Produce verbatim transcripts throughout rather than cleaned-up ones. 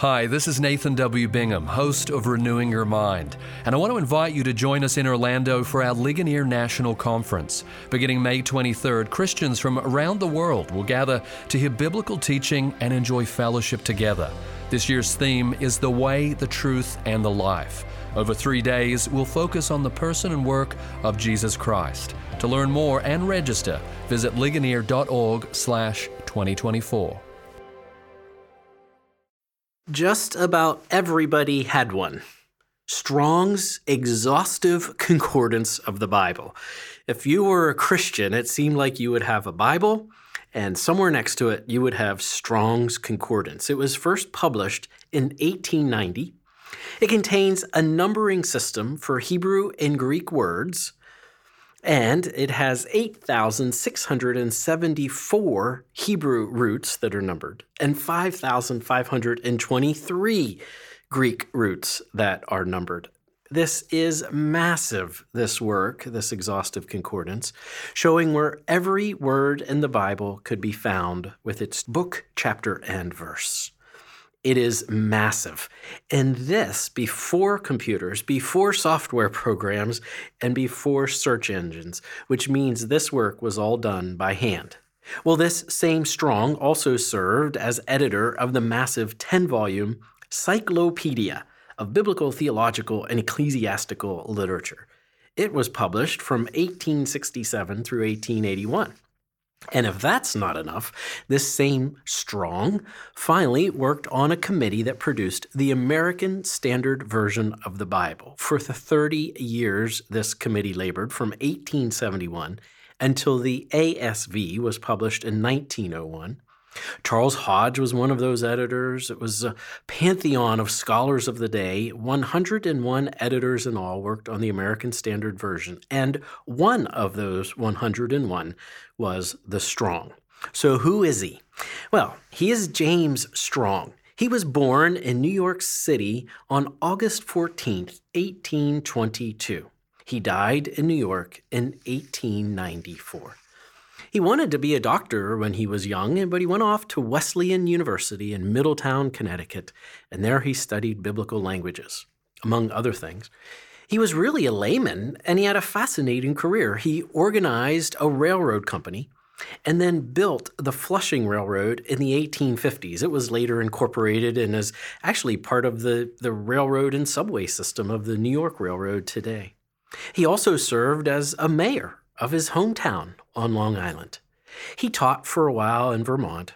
Hi, this is Nathan W. Bingham, host of Renewing Your Mind, and I want to invite you to join us in Orlando for our Ligonier National Conference. Beginning May twenty-third, Christians from around the world will gather to hear biblical teaching and enjoy fellowship together. This year's theme is The Way, the Truth, and the Life. Over three days, we'll focus on the person and work of Jesus Christ. To learn more and register, visit ligonier dot org slash twenty twenty-four. Just about everybody had one. Strong's Exhaustive Concordance of the Bible. If you were a Christian, it seemed like you would have a Bible, and somewhere next to it, you would have Strong's Concordance. It was first published in eighteen ninety. It contains a numbering system for Hebrew and Greek words, and it has eight thousand six hundred seventy-four Hebrew roots that are numbered and five thousand five hundred twenty-three Greek roots that are numbered. This is massive, this work, this exhaustive concordance, showing where every word in the Bible could be found with its book, chapter, and verse. It is massive. And this before computers, before software programs, and before search engines, which means this work was all done by hand. Well, this same Strong also served as editor of the massive ten-volume Cyclopedia of Biblical, Theological, and Ecclesiastical Literature. It was published from eighteen sixty-seven through eighteen eighty-one. And if that's not enough, this same Strong finally worked on a committee that produced the American Standard Version of the Bible. For the thirty years this committee labored, from eighteen seventy-one until the A S V was published in nineteen oh one. Charles Hodge was one of those editors. It was a pantheon of scholars of the day. one hundred one editors in all worked on the American Standard Version, and one of those one hundred one was the Strong. So who is he? Well, he is James Strong. He was born in New York City on August fourteenth, eighteen twenty-two. He died in New York in eighteen ninety-four. He wanted to be a doctor when he was young, but he went off to Wesleyan University in Middletown, Connecticut, and there he studied biblical languages, among other things. He was really a layman, and he had a fascinating career. He organized a railroad company and then built the Flushing Railroad in the eighteen fifties. It was later incorporated and is actually part of the, the railroad and subway system of the New York Railroad today. He also served as a mayor of his hometown on Long Island. He taught for a while in Vermont,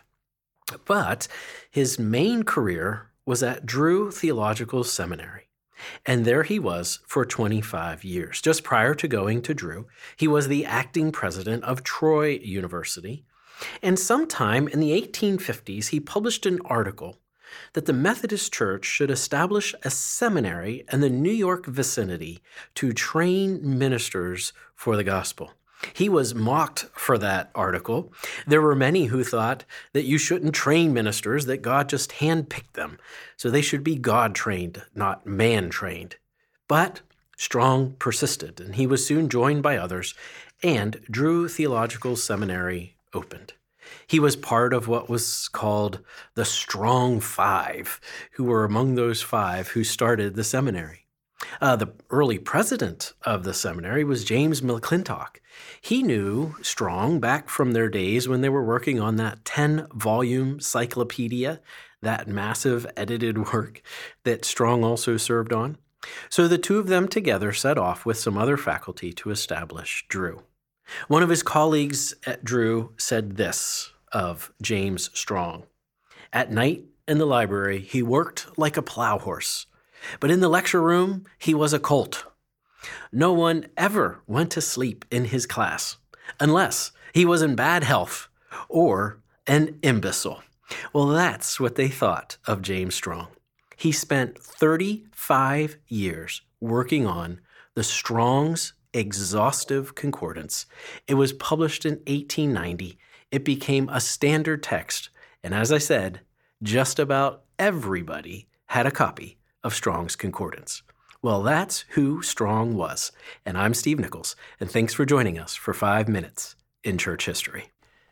but his main career was at Drew Theological Seminary. And there he was for twenty-five years. Just prior to going to Drew, he was the acting president of Troy University. And sometime in the eighteen fifties, he published an article that the Methodist Church should establish a seminary in the New York vicinity to train ministers for the gospel. He was mocked for that article. There were many who thought that you shouldn't train ministers, that God just handpicked them. So they should be God-trained, not man-trained. But Strong persisted, and he was soon joined by others, and Drew Theological Seminary opened. He was part of what was called the Strong Five, who were among those five who started the seminary. Uh, the early president of the seminary was James McClintock. He knew Strong back from their days when they were working on that ten-volume cyclopedia, that massive edited work that Strong also served on. So the two of them together set off with some other faculty to establish Drew. One of his colleagues at Drew said this of James Strong: "At night in the library, he worked like a plow horse, but in the lecture room, he was a colt. No one ever went to sleep in his class unless he was in bad health or an imbecile." Well, that's what they thought of James Strong. He spent thirty-five years working on the Strong's Exhaustive Concordance. It was published in eighteen ninety. It became a standard text, and as I said, just about everybody had a copy of Strong's Concordance. Well, that's who Strong was, and I'm Steve Nichols, and thanks for joining us for five minutes in church history.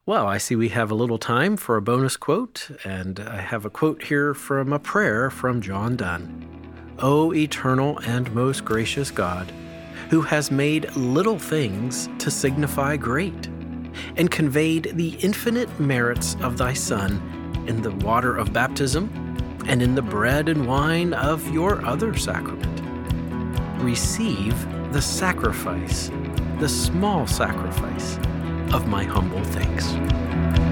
Well, I see we have a little time for a bonus quote, and I have a quote here from a prayer from John Donne. O eternal and most gracious God, who has made little things to signify great, and conveyed the infinite merits of thy Son in the water of baptism and in the bread and wine of your other sacrament, receive the sacrifice, the small sacrifice of my humble thanks.